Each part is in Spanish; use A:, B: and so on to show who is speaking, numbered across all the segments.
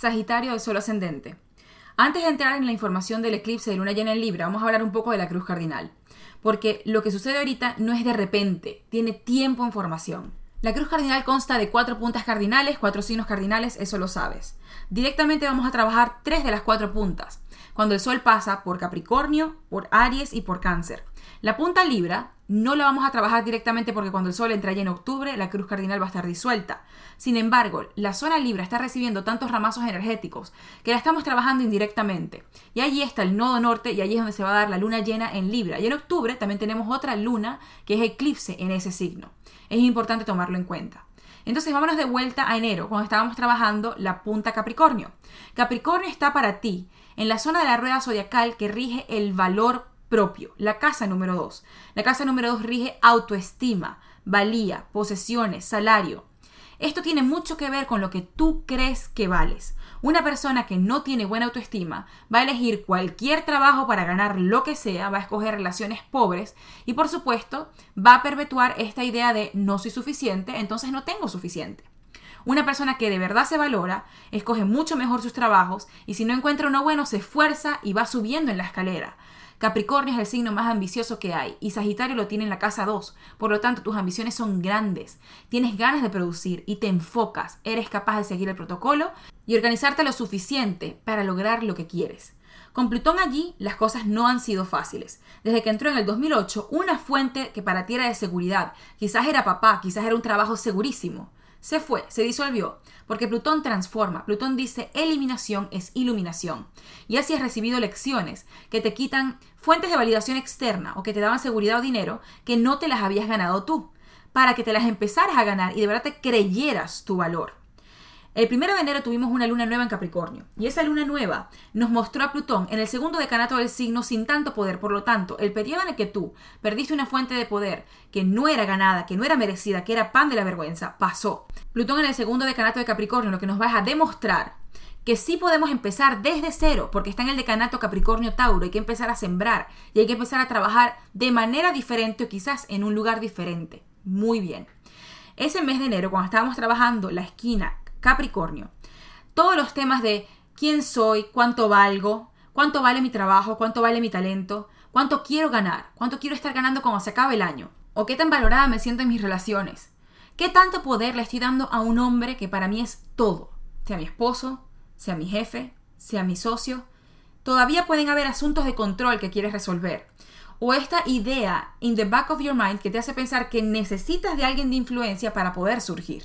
A: Sagitario del Sol ascendente. Antes de entrar en la información del eclipse de luna llena en Libra, vamos a hablar un poco de la cruz cardinal. Porque lo que sucede ahorita no es de repente, tiene tiempo en formación. La cruz cardinal consta de 4 puntas cardinales, 4 signos cardinales, eso lo sabes. Directamente vamos a trabajar 3 de las 4 puntas, cuando el Sol pasa por Capricornio, por Aries y por Cáncer. La punta Libra no la vamos a trabajar directamente porque cuando el Sol entra ya en octubre, la cruz cardinal va a estar disuelta. Sin embargo, la zona Libra está recibiendo tantos ramazos energéticos que la estamos trabajando indirectamente. Y allí está el nodo norte y allí es donde se va a dar la luna llena en Libra. Y en octubre también tenemos otra luna que es eclipse en ese signo. Es importante tomarlo en cuenta. Entonces vámonos de vuelta a enero, cuando estábamos trabajando la punta Capricornio. Capricornio está para ti en la zona de la rueda zodiacal que rige el valor propio, la casa número 2. La casa número 2 rige autoestima, valía, posesiones, salario. Esto tiene mucho que ver con lo que tú crees que vales. Una persona que no tiene buena autoestima va a elegir cualquier trabajo para ganar lo que sea, va a escoger relaciones pobres y por supuesto va a perpetuar esta idea de no soy suficiente, entonces no tengo suficiente. Una persona que de verdad se valora, escoge mucho mejor sus trabajos y si no encuentra uno bueno se esfuerza y va subiendo en la escalera. Capricornio es el signo más ambicioso que hay y Sagitario lo tiene en la casa 2. Por lo tanto, tus ambiciones son grandes. Tienes ganas de producir y te enfocas. Eres capaz de seguir el protocolo y organizarte lo suficiente para lograr lo que quieres. Con Plutón allí, las cosas no han sido fáciles. Desde que entró en el 2008, una fuente que para ti era de seguridad, quizás era papá, quizás era un trabajo segurísimo, se fue, se disolvió, porque Plutón transforma. Plutón dice eliminación es iluminación. Y así has recibido lecciones que te quitan fuentes de validación externa o que te daban seguridad o dinero que no te las habías ganado tú, para que te las empezaras a ganar y de verdad te creyeras tu valor. El 1 de enero tuvimos una luna nueva en Capricornio y esa luna nueva nos mostró a Plutón en el segundo decanato del signo sin tanto poder. Por lo tanto, el periodo en el que tú perdiste una fuente de poder que no era ganada, que no era merecida, que era pan de la vergüenza, pasó. Plutón en el segundo decanato de Capricornio lo que nos va a demostrar que sí podemos empezar desde cero porque está en el decanato Capricornio-Tauro. Hay que empezar a sembrar y hay que empezar a trabajar de manera diferente o quizás en un lugar diferente. Muy bien. Ese mes de enero, cuando estábamos trabajando la esquina Capricornio, todos los temas de quién soy, cuánto valgo, cuánto vale mi trabajo, cuánto vale mi talento, cuánto quiero ganar, cuánto quiero estar ganando cuando se acabe el año, o qué tan valorada me siento en mis relaciones, qué tanto poder le estoy dando a un hombre que para mí es todo, sea mi esposo, sea mi jefe, sea mi socio. Todavía pueden haber asuntos de control que quieres resolver, o esta idea in the back of your mind que te hace pensar que necesitas de alguien de influencia para poder surgir.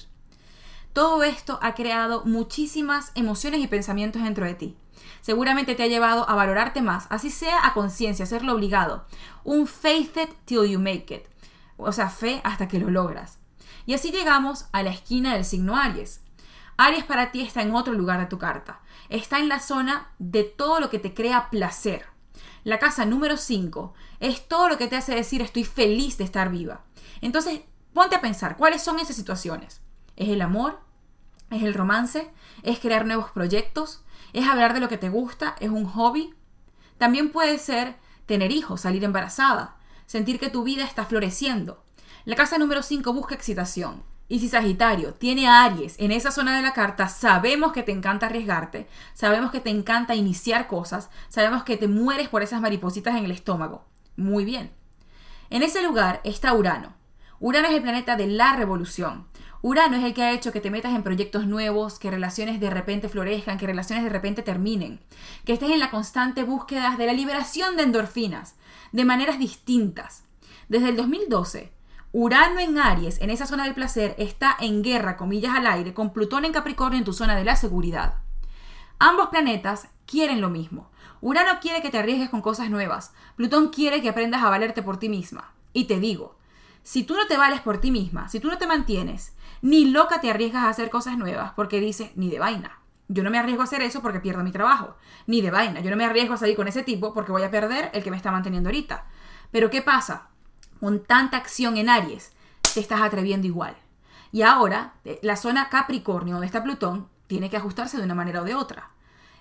A: Todo esto ha creado muchísimas emociones y pensamientos dentro de ti. Seguramente te ha llevado a valorarte más, así sea a conciencia, hacerlo obligado. Un faith it till you make it. O sea, fe hasta que lo logras. Y así llegamos a la esquina del signo Aries. Aries para ti está en otro lugar de tu carta. Está en la zona de todo lo que te crea placer. La casa número 5 es todo lo que te hace decir estoy feliz de estar viva. Entonces, ponte a pensar, ¿cuáles son esas situaciones? ¿Es el amor? ¿Es el romance? ¿Es crear nuevos proyectos? ¿Es hablar de lo que te gusta? ¿Es un hobby? También puede ser tener hijos, salir embarazada, sentir que tu vida está floreciendo. La casa número 5 busca excitación. Y si Sagitario tiene a Aries en esa zona de la carta, sabemos que te encanta arriesgarte, sabemos que te encanta iniciar cosas, sabemos que te mueres por esas maripositas en el estómago. Muy bien. En ese lugar está Urano. Urano es el planeta de la revolución. Urano es el que ha hecho que te metas en proyectos nuevos, que relaciones de repente florezcan, que relaciones de repente terminen, que estés en la constante búsqueda de la liberación de endorfinas, de maneras distintas. Desde el 2012, Urano en Aries, en esa zona del placer, está en guerra, comillas al aire, con Plutón en Capricornio en tu zona de la seguridad. Ambos planetas quieren lo mismo. Urano quiere que te arriesgues con cosas nuevas. Plutón quiere que aprendas a valerte por ti misma. Y te digo, si tú no te vales por ti misma, si tú no te mantienes, ni loca te arriesgas a hacer cosas nuevas porque dices, ni de vaina. Yo no me arriesgo a hacer eso porque pierdo mi trabajo. Ni de vaina. Yo no me arriesgo a salir con ese tipo porque voy a perder el que me está manteniendo ahorita. Pero ¿qué pasa? Con tanta acción en Aries, te estás atreviendo igual. Y ahora, la zona Capricornio, donde está Plutón, tiene que ajustarse de una manera o de otra.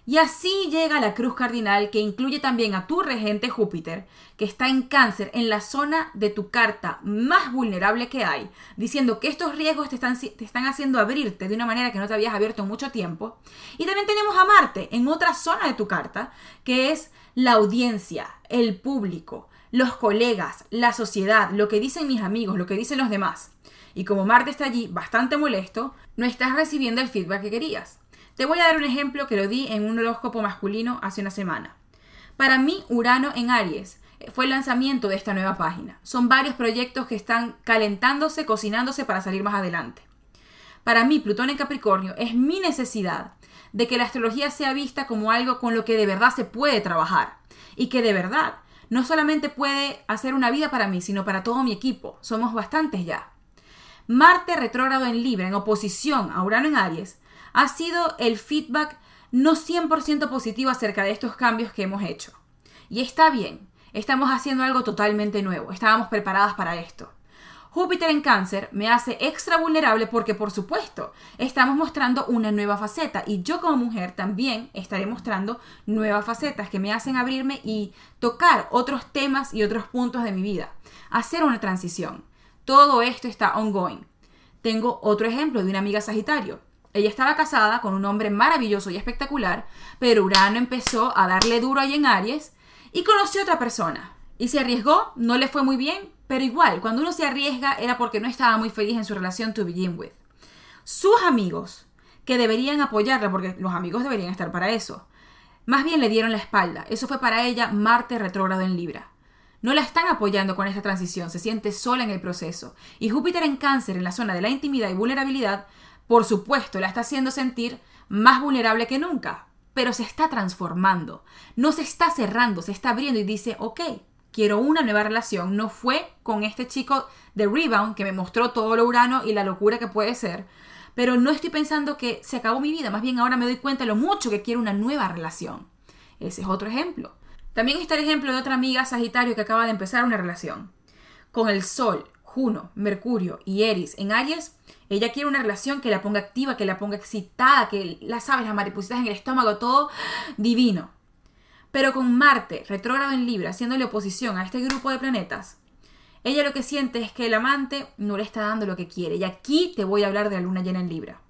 A: Y así llega la cruz cardinal, que incluye también a tu regente Júpiter, que está en Cáncer, en la zona de tu carta más vulnerable que hay, diciendo que estos riesgos te están haciendo abrirte de una manera que no te habías abierto en mucho tiempo. Y también tenemos a Marte en otra zona de tu carta, que es la audiencia, el público, los colegas, la sociedad, lo que dicen mis amigos, lo que dicen los demás. Y como Marte está allí bastante molesto, no estás recibiendo el feedback que querías. Te voy a dar un ejemplo que lo di en un horóscopo masculino hace una semana. Para mí, Urano en Aries fue el lanzamiento de esta nueva página. Son varios proyectos que están calentándose, cocinándose para salir más adelante. Para mí, Plutón en Capricornio es mi necesidad de que la astrología sea vista como algo con lo que de verdad se puede trabajar. Y que de verdad no solamente puede hacer una vida para mí, sino para todo mi equipo. Somos bastantes ya. Marte retrógrado en Libra, en oposición a Urano en Aries, ha sido el feedback no 100% positivo acerca de estos cambios que hemos hecho. Y está bien, estamos haciendo algo totalmente nuevo, estábamos preparadas para esto. Júpiter en Cáncer me hace extra vulnerable porque, por supuesto, estamos mostrando una nueva faceta y yo como mujer también estaré mostrando nuevas facetas que me hacen abrirme y tocar otros temas y otros puntos de mi vida, hacer una transición. Todo esto está ongoing. Tengo otro ejemplo de una amiga Sagitario. Ella estaba casada con un hombre maravilloso y espectacular, pero Urano empezó a darle duro ahí en Aries y conoció a otra persona. Y se arriesgó, no le fue muy bien, pero igual, cuando uno se arriesga era porque no estaba muy feliz en su relación to begin with. Sus amigos, que deberían apoyarla, porque los amigos deberían estar para eso, más bien le dieron la espalda. Eso fue para ella Marte retrógrado en Libra. No la están apoyando con esta transición, se siente sola en el proceso. Y Júpiter en Cáncer, en la zona de la intimidad y vulnerabilidad, por supuesto, la está haciendo sentir más vulnerable que nunca, pero se está transformando. No se está cerrando, se está abriendo y dice, ok, quiero una nueva relación. No fue con este chico de Rebound que me mostró todo lo Urano y la locura que puede ser, pero no estoy pensando que se acabó mi vida. Más bien ahora me doy cuenta de lo mucho que quiero una nueva relación. Ese es otro ejemplo. También está el ejemplo de otra amiga Sagitario que acaba de empezar una relación. Con el Sol, Juno, Mercurio y Eris en Aries, ella quiere una relación que la ponga activa, que la ponga excitada, que las maripositas en el estómago, todo divino. Pero con Marte retrógrado en Libra, haciéndole oposición a este grupo de planetas, ella lo que siente es que el amante no le está dando lo que quiere. Y aquí te voy a hablar de la luna llena en Libra.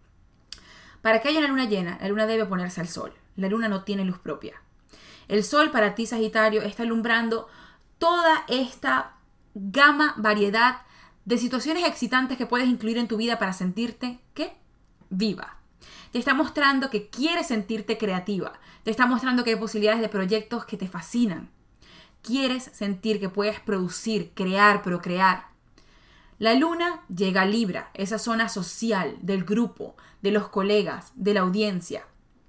A: Para que haya una luna llena, la luna debe ponerse al sol. La luna no tiene luz propia. El sol para ti, Sagitario, está alumbrando toda esta gama, variedad de situaciones excitantes que puedes incluir en tu vida para sentirte, ¿qué? Viva. Te está mostrando que quieres sentirte creativa. Te está mostrando que hay posibilidades de proyectos que te fascinan. Quieres sentir que puedes producir, crear, procrear. La luna llega a Libra, esa zona social, del grupo, de los colegas, de la audiencia.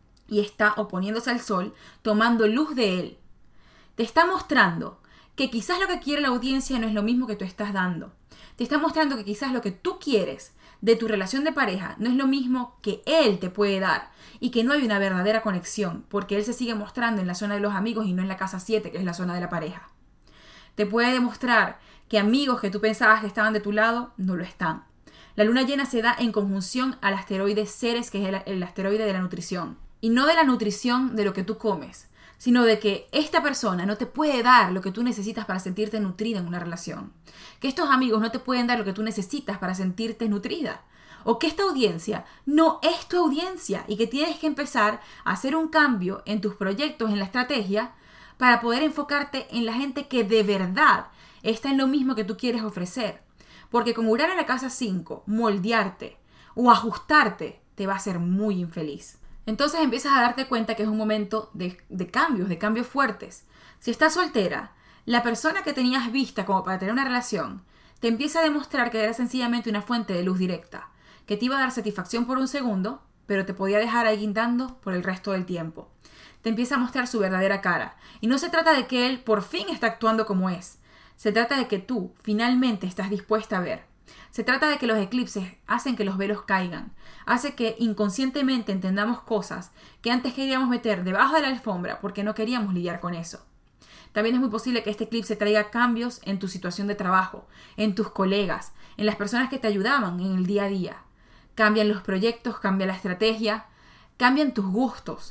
A: Y está oponiéndose al sol, tomando luz de él. Te está mostrando que quizás lo que quiere la audiencia no es lo mismo que tú estás dando. Te está mostrando que quizás lo que tú quieres de tu relación de pareja no es lo mismo que él te puede dar y que no hay una verdadera conexión porque él se sigue mostrando en la zona de los amigos y no en la casa 7, que es la zona de la pareja. Te puede demostrar que amigos que tú pensabas que estaban de tu lado no lo están. La luna llena se da en conjunción al asteroide Ceres, que es el asteroide de la nutrición. Y no de la nutrición de lo que tú comes, sino de que esta persona no te puede dar lo que tú necesitas para sentirte nutrida en una relación. Que estos amigos no te pueden dar lo que tú necesitas para sentirte nutrida. O que esta audiencia no es tu audiencia y que tienes que empezar a hacer un cambio en tus proyectos, en la estrategia, para poder enfocarte en la gente que de verdad está en lo mismo que tú quieres ofrecer. Porque con Urano en la casa 5, moldearte o ajustarte te va a hacer muy infeliz. Entonces empiezas a darte cuenta que es un momento de cambios fuertes. Si estás soltera, la persona que tenías vista como para tener una relación, te empieza a demostrar que era sencillamente una fuente de luz directa, que te iba a dar satisfacción por un segundo, pero te podía dejar ahí guindando por el resto del tiempo. Te empieza a mostrar su verdadera cara. Y no se trata de que él por fin está actuando como es. Se trata de que tú finalmente estás dispuesta a ver. Se trata de que los eclipses hacen que los velos caigan, hace que inconscientemente entendamos cosas que antes queríamos meter debajo de la alfombra porque no queríamos lidiar con eso. También es muy posible que este eclipse traiga cambios en tu situación de trabajo, en tus colegas, en las personas que te ayudaban en el día a día. Cambian los proyectos, cambia la estrategia, cambian tus gustos,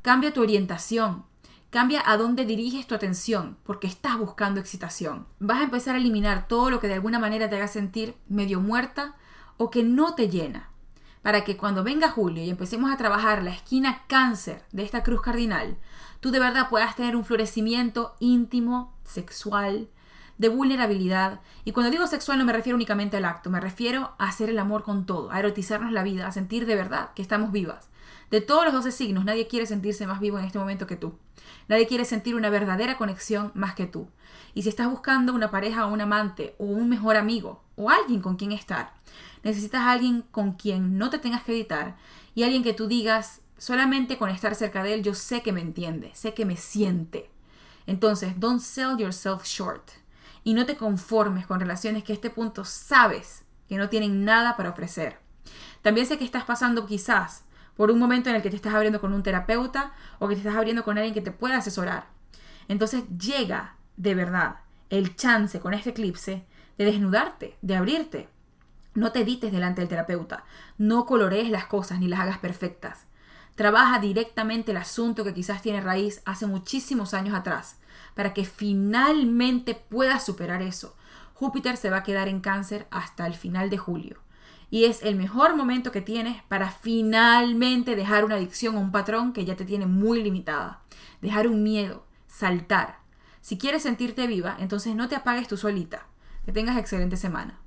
A: Cambia tu orientación. Cambia a dónde diriges tu atención, porque estás buscando excitación. Vas a empezar a eliminar todo lo que de alguna manera te haga sentir medio muerta o que no te llena, para que cuando venga julio y empecemos a trabajar la esquina cáncer de esta cruz cardinal, tú de verdad puedas tener un florecimiento íntimo, sexual, de vulnerabilidad. Y cuando digo sexual no me refiero únicamente al acto, me refiero a hacer el amor con todo, a erotizarnos la vida, a sentir de verdad que estamos vivas. De todos los 12 signos, nadie quiere sentirse más vivo en este momento que tú. Nadie quiere sentir una verdadera conexión más que tú. Y si estás buscando una pareja o un amante o un mejor amigo o alguien con quien estar, necesitas a alguien con quien no te tengas que editar y alguien que tú digas, solamente con estar cerca de él yo sé que me entiende, sé que me siente. Entonces, don't sell yourself short. Y no te conformes con relaciones que a este punto sabes que no tienen nada para ofrecer. También sé que estás pasando quizás por un momento en el que te estás abriendo con un terapeuta o que te estás abriendo con alguien que te pueda asesorar. Entonces llega de verdad el chance con este eclipse de desnudarte, de abrirte. No te edites delante del terapeuta, no colorees las cosas ni las hagas perfectas. Trabaja directamente el asunto que quizás tiene raíz hace muchísimos años atrás, para que finalmente puedas superar eso. Júpiter se va a quedar en Cáncer hasta el final de julio. Y es el mejor momento que tienes para finalmente dejar una adicción o un patrón que ya te tiene muy limitada. Dejar un miedo, saltar. Si quieres sentirte viva, entonces no te apagues tú solita. Que tengas excelente semana.